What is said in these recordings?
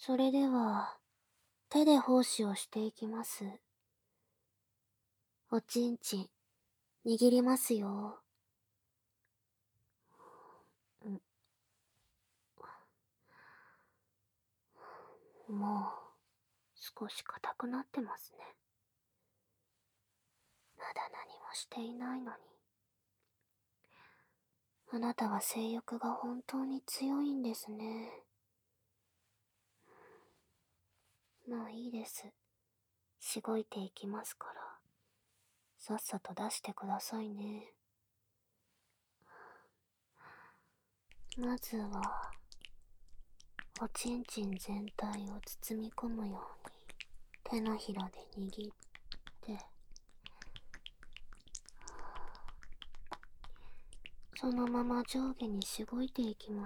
それでは、手で奉仕をしていきます。おちんちん、握りますよ。もう、少し硬くなってますね。まだ何もしていないのに。あなたは性欲が本当に強いんですね。まあいいです。しごいていきますから、さっさと出してくださいね。まずは、おちんちん全体を包み込むように手のひらで握って、そのまま上下にしごいていきます。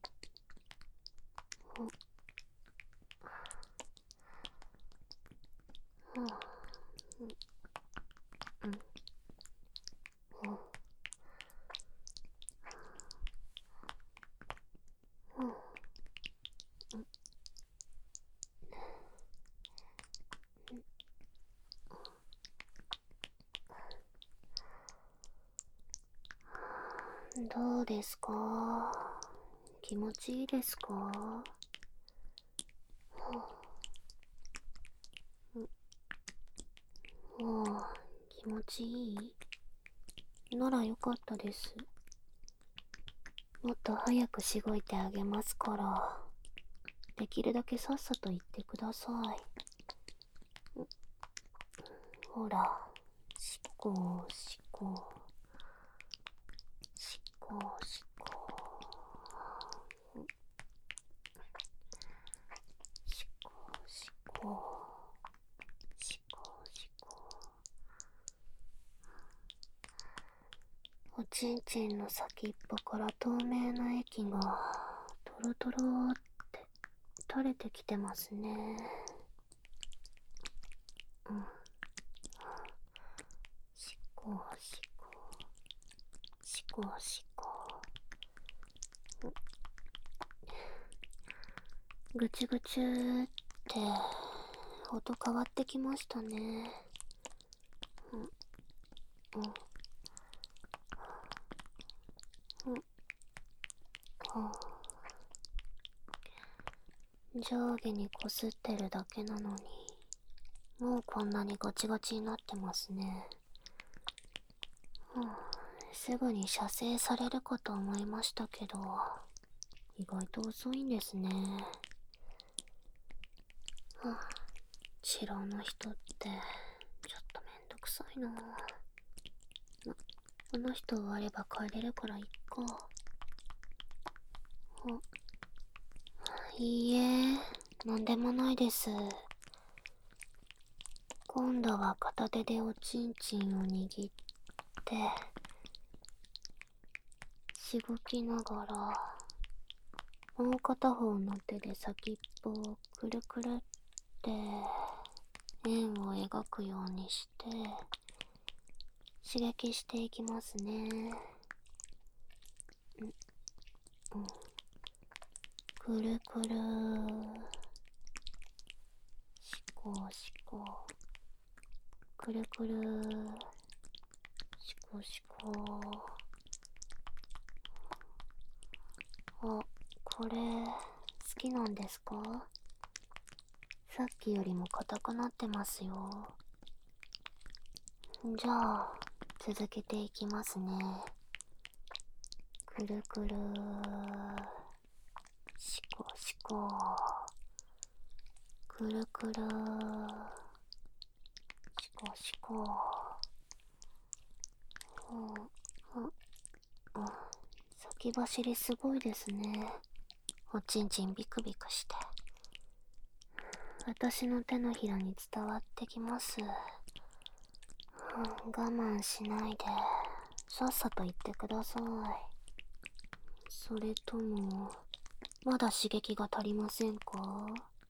どうですか？気持ちいいですか？気持ちいいならよかったです。もっと早くしごいてあげますから、できるだけさっさと言ってください。ほら、しこしこしこしこしこしこしこしこ。おちんちんの先っぽから透明な液がトロトロって垂れてきてますね。しこしこしこしこ。ぐちゅぐちゅって音変わってきましたね。上下にこすってるだけなのに、もうこんなにガチガチになってますね。すぐに射精されるかと思いましたけど、意外と遅いんですね。治療の人ってちょっとめんどくさいな。この人終われば帰れるからいっか。いいえ、なんでもないです。今度は片手でおちんちんを握って、しごきながら、もう片方の手で先っぽをくるくるって円を描くようにして刺激していきますね。くるくる、しこしこ、くるくる、しこしこ。これ好きなんですか？さっきよりも硬くなってますよ。じゃあ続けていきますね。くるくる、しこしこ、くるくる、しこしこ。先走りすごいですね。おちんちんビクビクして、私の手のひらに伝わってきます。我慢しないで、さっさと言ってください。それとも、まだ刺激が足りませんか？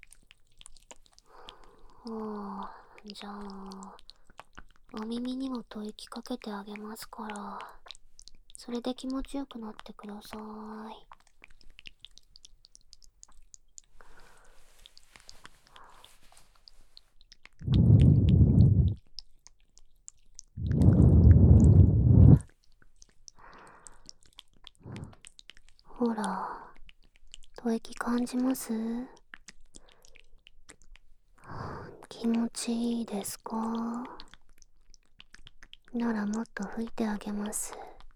じゃあ、お耳にも吐息かけてあげますから、それで気持ちよくなってください。 吐息感じます？気持ちいいですか？ならもっと吹いてあげます。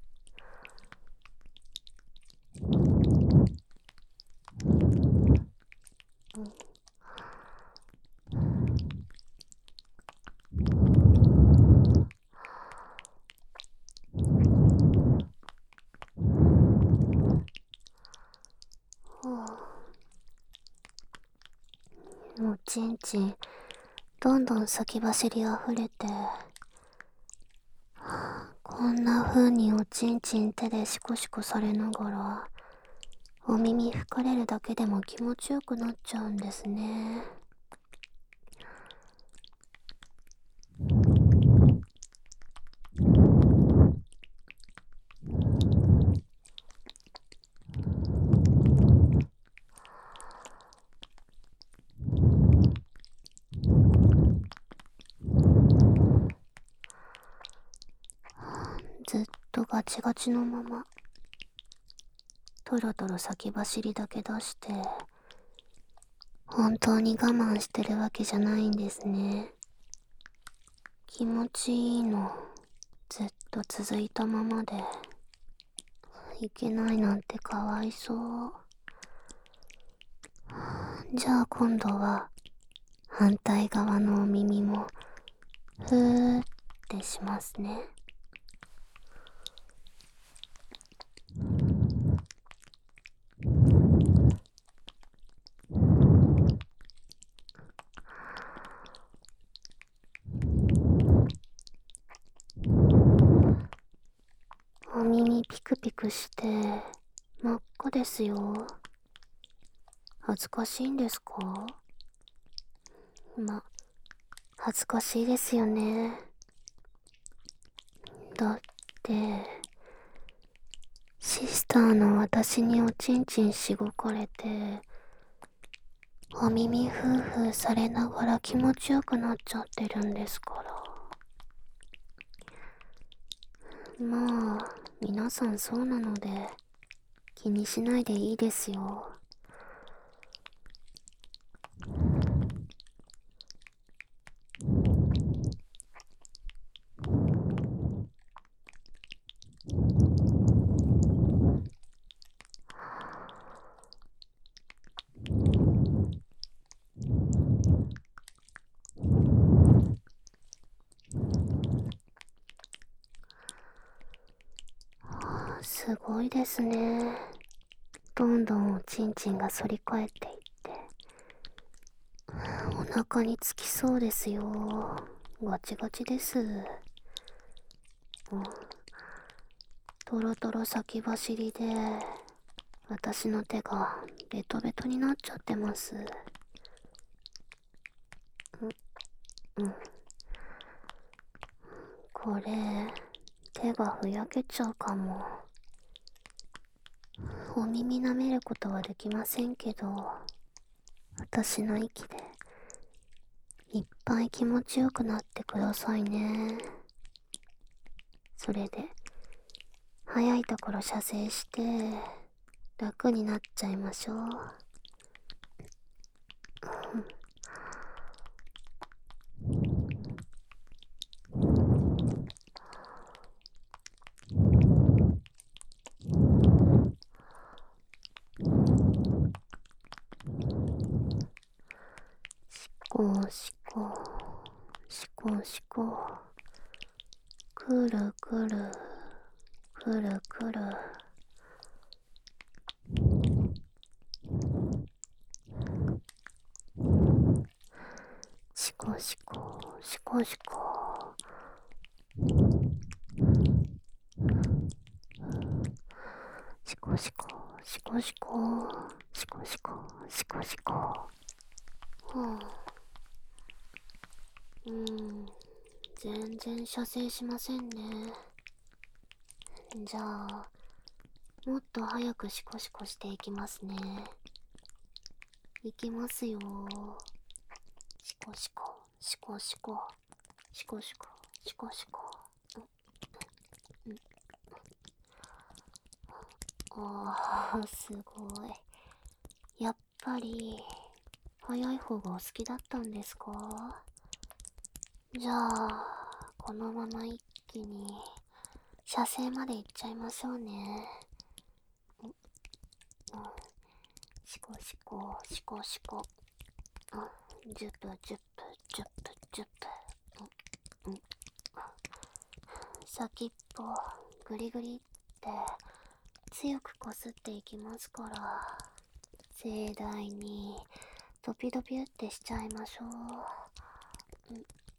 おちんちんどんどん先走りあふれて、こんな風におちんちん手でシコシコされながらお耳吹かれるだけでも気持ちよくなっちゃうんですね。ずっとガチガチのままトロトロ先走りだけ出して、本当に我慢してるわけじゃないんですね。気持ちいいのずっと続いたままで、いけないなんてかわいそう。じゃあ今度は反対側のお耳もふーってしますね。お耳ピクピクして真っ赤ですよ。恥ずかしいんですか？恥ずかしいですよね。だってシスターの私におちんちんしごかれて、お耳ふーふーされながら気持ちよくなっちゃってるんですから。まあ皆さんそうなので気にしないでいいですよ。すごいですね。どんどんおちんちんが反り返っていって、お腹につきそうですよ。ガチガチです。トロトロ先走りで私の手がベトベトになっちゃってます。これ手がふやけちゃうかも。お耳舐めることはできませんけど、私の息でいっぱい気持ちよくなってくださいね。それで早いところ射精して楽になっちゃいましょう。しこしこしこしこ、くるくるくるくる、しこしこしこしこ、しこしこしこしこしこしこしこしこ。はあ、全然射精しませんね。じゃあもっと早くシコシコしていきますね。いきますよ。シコシコシコシコシコシコシコシコ。ああ、すごい。 やっぱり、早い方がお好きだったんですか？じゃあ、このまま一気に、射精まで行っちゃいましょうね。うん、シコシコ、シコシコ。ジュプジュプ、ジュプジュプ。先っぽ、グリグリって強くこすっていきますから、盛大にドピドピってしちゃいましょう。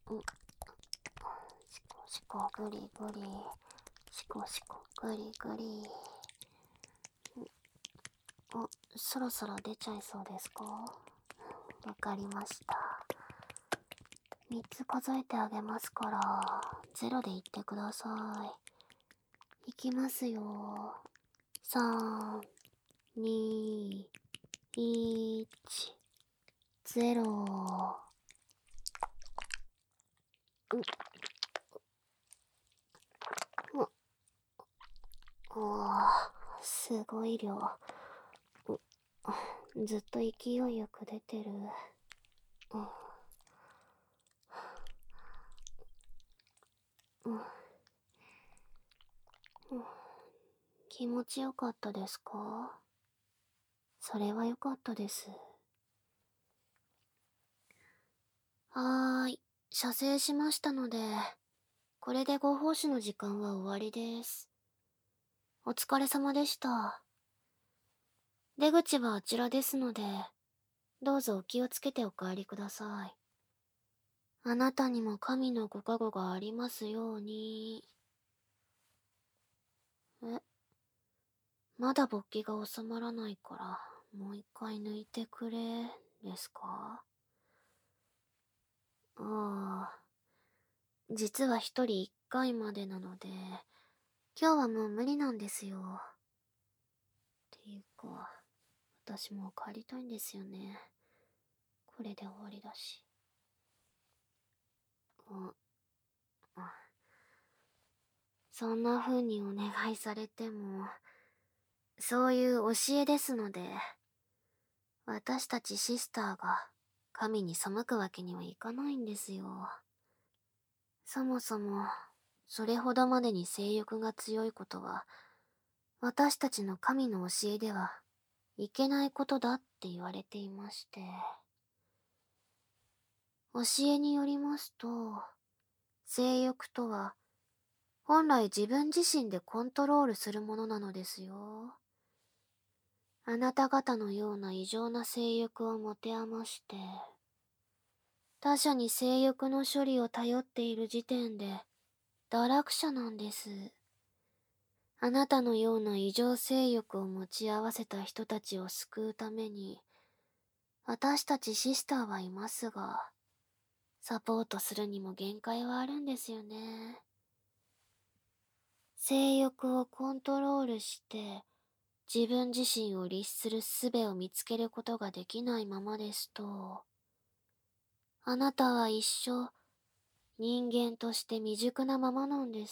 シコシコグリグリ、シコシコグリグリ。そろそろ出ちゃいそうですか？わかりました。3つ数えてあげますから、0で言ってください。いきますよ。3、2、1、0。すごい量。ずっと勢いよく出てる。気持ちよかったですか？それはよかったです。はーい、射精しましたので、これでご奉仕の時間は終わりです。お疲れ様でした。出口はあちらですので、どうぞお気をつけてお帰りください。あなたにも神のご加護がありますように。まだ勃起が収まらないから、もう一回抜いてくれ、ですか？ああ、実は一人一回までなので、今日はもう無理なんですよ。っていうか、私もう帰りたいんですよね。これで終わりだし。そんな風にお願いされても、そういう教えですので、私たちシスターが神に背くわけにはいかないんですよ。そもそも、それほどまでに性欲が強いことは、私たちの神の教えではいけないことだって言われていまして。教えによりますと、性欲とは、本来自分自身でコントロールするものなのですよ。あなた方のような異常な性欲を持て余して、他者に性欲の処理を頼っている時点で、堕落者なんです。あなたのような異常性欲を持ち合わせた人たちを救うために、私たちシスターはいますが、サポートするにも限界はあるんですよね。性欲をコントロールして、自分自身を律する術を見つけることができないままですと、あなたは一生人間として未熟なままなんです。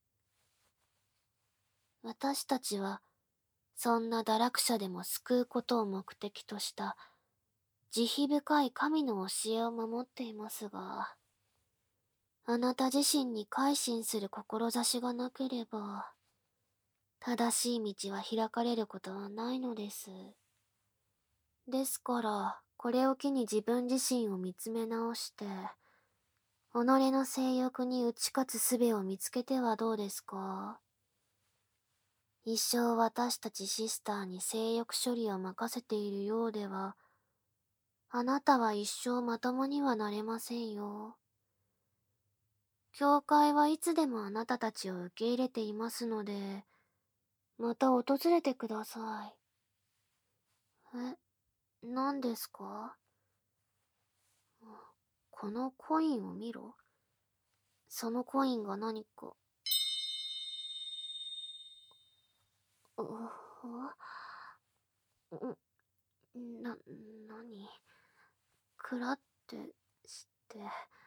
私たちはそんな堕落者でも救うことを目的とした慈悲深い神の教えを守っていますが、あなた自身に改心する志がなければ、正しい道は開かれることはないのです。ですから、これを機に自分自身を見つめ直して、己の性欲に打ち勝つ術を見つけてはどうですか？一生私たちシスターに性欲処理を任せているようでは、あなたは一生まともにはなれませんよ。教会はいつでもあなたたちを受け入れていますので、また訪れてください。何ですか？このコインを見ろ。そのコインが何か。うな、何くらってして。